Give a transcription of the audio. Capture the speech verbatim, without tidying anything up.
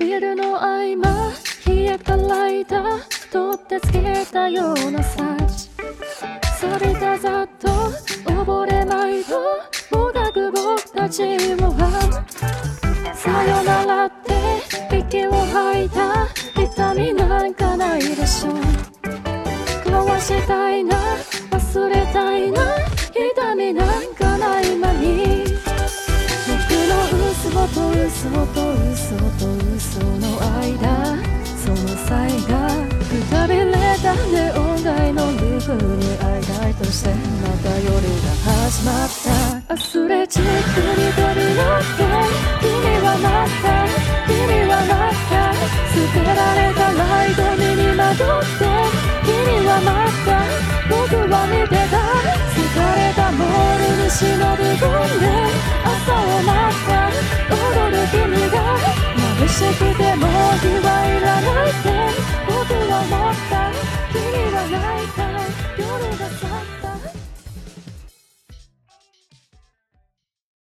ビルの合間冷えたライター取ってつけたようなサーチ錆びたざっと溺れまいともがく僕たちをさよならって息を吐いた痛みなんかないでしょ交わしたいな忘れたいな痛みなんかない間に僕の嘘と嘘と嘘と嘘の間その際がくたびれたネオン街のルーフに会いたいとしてまた夜が始まったアスレチックに飛び乗って君はまた君はまた捨てられたライトににまとって君はまた僕は見てた疲れたモールに忍び込んで朝を待った踊る君が眩しくても